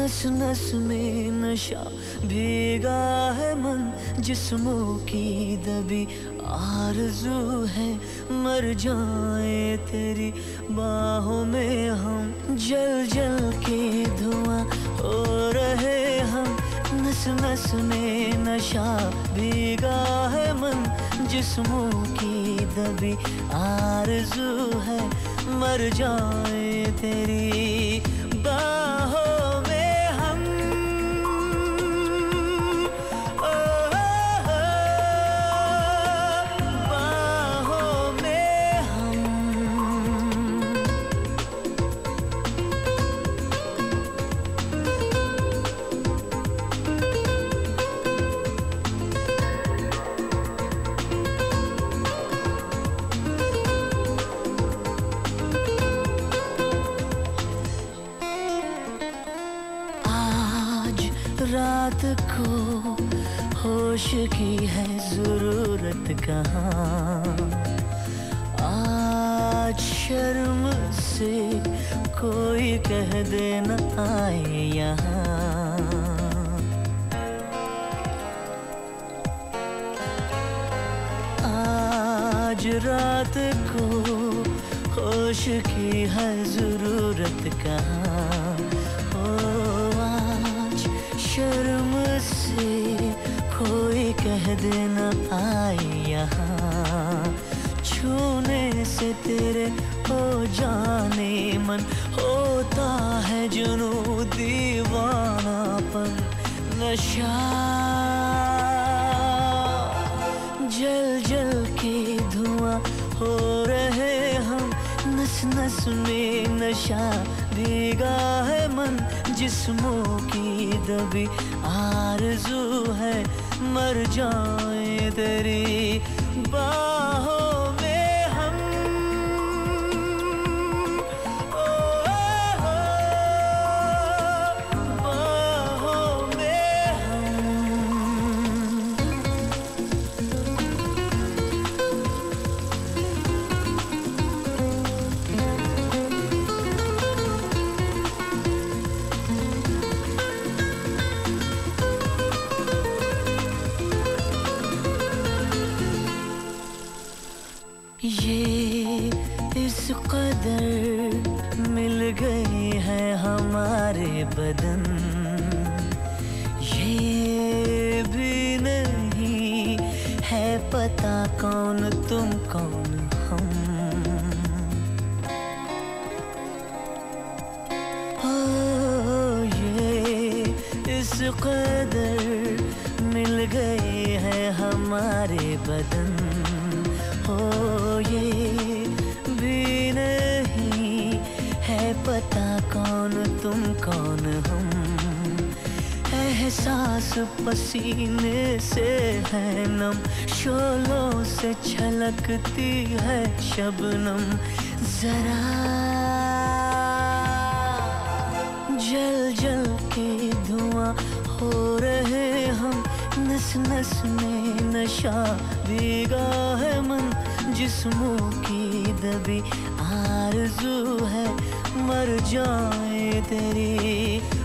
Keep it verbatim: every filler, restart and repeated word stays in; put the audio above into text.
नस नस में नशा भीगा है मन, जिस्मों की दबी आरज़ू है मर जाए तेरी बाहों में हम। जल जल के धुआं हो रहे हम, नस नस में नशा भीगा है मन, जिस्मों की दबी आरज़ू है मर जाए तेरी बाहों में हम। ओ, ओ, ओ, बाहों में हम। रात को होश की है ज़रूरत कहाँ, आज शर्म से कोई कह दे न आए यहाँ। आज रात को होश की है ज़रूरत कहाँ, शर्म से कोई कह दे न आए यहाँ। छूने से तेरे हो जाने मन होता है जुनू दीवानापन नशा। जल जल के धुआं हो रहे हम, नस नस में नशा भीगा है मन, जिस्मों की दबी आरज़ू है मर जाए तेरी बाहों में हम। ओ, ओ, ओ, बाहों में हम। ये इस कदर मिल गए हैं हमारे बदन, ये भी नहीं है पता कौन तुम कौन हम। ओ ये इस कदर मिल गए हैं हमारे बदन, हो ये भी नहीं है पता कौन तुम कौन हम। एहसास पसीने से है नम, शोलों से छलकती है शबनम जरा। जल जल के धुआं हो रहे हम, नस नस में नशा भीगा है मन, जिस्मों की दबी आरज़ू है मर जाए तेरी